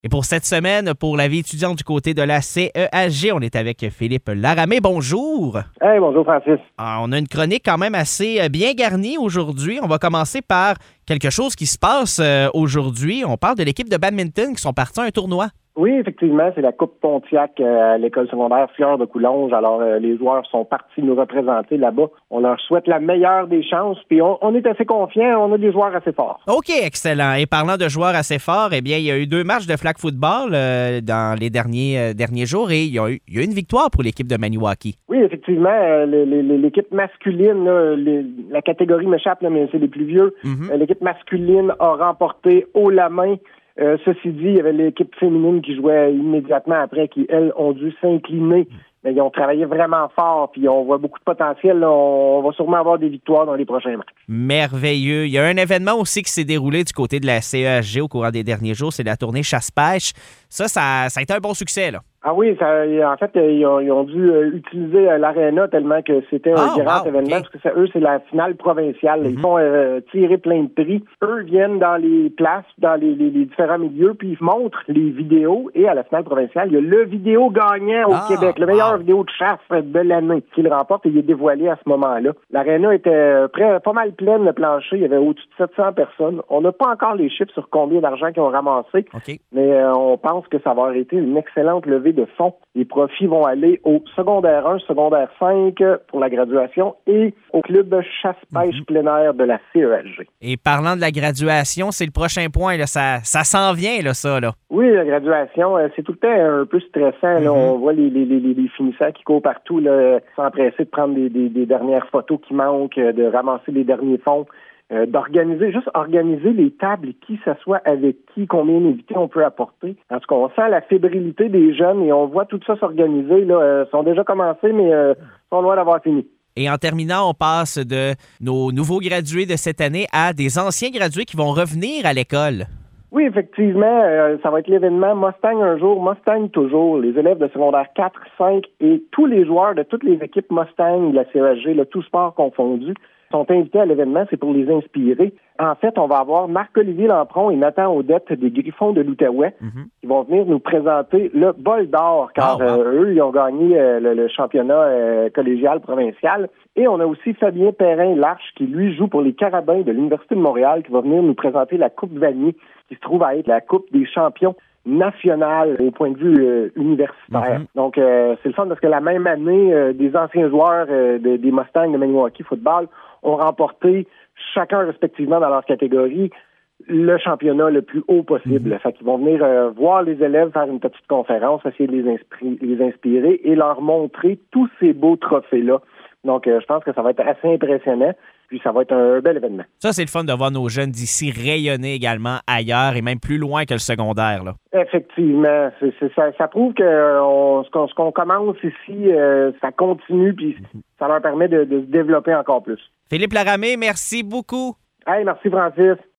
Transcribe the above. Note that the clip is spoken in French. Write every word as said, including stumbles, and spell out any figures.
Et pour cette semaine, pour la vie étudiante du côté de la C E H G, on est avec Philippe Laramé. Bonjour. Hey, bonjour Francis. Ah, on a une chronique quand même assez bien garnie aujourd'hui. On va commencer par quelque chose qui se passe euh, aujourd'hui. On parle de l'équipe de badminton qui sont partis à un tournoi. Oui, effectivement, c'est la Coupe Pontiac euh, à l'école secondaire Fleur de Coulonges. Alors, euh, les joueurs sont partis nous représenter là-bas. On leur souhaite la meilleure des chances, puis on, on est assez confiants, on a des joueurs assez forts. OK, excellent. Et parlant de joueurs assez forts, eh bien, il y a eu deux matchs de flag football euh, dans les derniers, euh, derniers jours et il y, a eu, il y a eu une victoire pour l'équipe de Maniwaki. Oui, effectivement, euh, les, les, l'équipe masculine, là, les, la catégorie m'échappe, là, mais c'est les plus vieux. Mm-hmm. Euh, l'équipe masculine a remporté haut la main. Euh, ceci dit, il y avait l'équipe féminine qui jouait immédiatement après, qui, elles, ont dû s'incliner. Mais ils ont travaillé vraiment fort, puis on voit beaucoup de potentiel. Là. On va sûrement avoir des victoires dans les prochains matchs. Merveilleux. Il y a un événement aussi qui s'est déroulé du côté de la C E H G au courant des derniers jours, c'est la tournée chasse-pêche. Ça, ça, ça a été un bon succès, là. Ah oui, ça, en fait, ils ont, ils ont dû euh, utiliser euh, l'aréna tellement que c'était un oh, grand wow, événement, okay. parce que ça, eux, c'est la finale provinciale. Mm-hmm. Ils font euh, tirer plein de prix. Eux viennent dans les places, dans les, les, les différents milieux, puis ils montrent les vidéos. Et à la finale provinciale, il y a le vidéo gagnant au ah, Québec, le meilleur wow. vidéo de chasse de l'année qu'il remporte et il est dévoilé à ce moment-là. L'aréna était près, pas mal pleine, le plancher. Il y avait au-dessus de sept cents personnes. On n'a pas encore les chiffres sur combien d'argent qu'ils ont ramassé, okay. mais euh, on pense que ça va avoir été une excellente levée de fonds. Les profits vont aller au secondaire un, secondaire cinq pour la graduation et au club chasse-pêche mm-hmm. plein air de la C E H G. Et parlant de la graduation, c'est le prochain point. Là. Ça, ça s'en vient, là, ça. Là. Oui, la graduation, c'est tout le temps un peu stressant. Là. Mm-hmm. On voit les, les, les, les finissants qui courent partout, là, s'empresser de prendre des, des, des dernières photos qui manquent, de ramasser les derniers fonds. Euh, d'organiser, juste organiser les tables, qui s'assoit avec qui, combien d'invités on peut apporter. En tout cas, on sent la fébrilité des jeunes et on voit tout ça s'organiser. Là, euh, sont déjà commencés, mais euh, sont loin d'avoir fini. Et en terminant, on passe de nos nouveaux gradués de cette année à des anciens gradués qui vont revenir à l'école. Oui, effectivement, euh, ça va être l'événement Mustang un jour, Mustang toujours. Les élèves de secondaire quatre, cinq et tous les joueurs de toutes les équipes Mustang de la C E H G, là, tout sport confondu, sont invités à l'événement, c'est pour les inspirer. En fait, on va avoir Marc-Olivier Lampron et Nathan Audette des Griffons de l'Outaouais mm-hmm. qui vont venir nous présenter le bol d'or, car oh, wow. euh, eux, ils ont gagné euh, le, le championnat euh, collégial provincial. Et on a aussi Fabien Perrin-Larche qui, lui, joue pour les Carabins de l'Université de Montréal, qui va venir nous présenter la Coupe Vanier, qui se trouve à être la Coupe des champions nationale au point de vue euh, universitaire. Mm-hmm. Donc, euh, c'est le fun parce que la même année, euh, des anciens joueurs euh, de, des Mustangs de Maniwaki Football ont remporté chacun respectivement dans leur catégorie le championnat le plus haut possible. Mm-hmm. Fait qu'ils vont venir euh, voir les élèves, faire une petite conférence, essayer de les, inspri- les inspirer et leur montrer tous ces beaux trophées-là. Donc, euh, je pense que ça va être assez impressionnant. Puis ça va être un bel événement. Ça, c'est le fun de voir nos jeunes d'ici rayonner également ailleurs et même plus loin que le secondaire. Là. Effectivement. C'est, c'est, ça, ça prouve que euh, on, ce, qu'on, ce qu'on commence ici, euh, ça continue puis mm-hmm. ça leur permet de, de se développer encore plus. Philippe Laramé, merci beaucoup. Hey, merci Francis.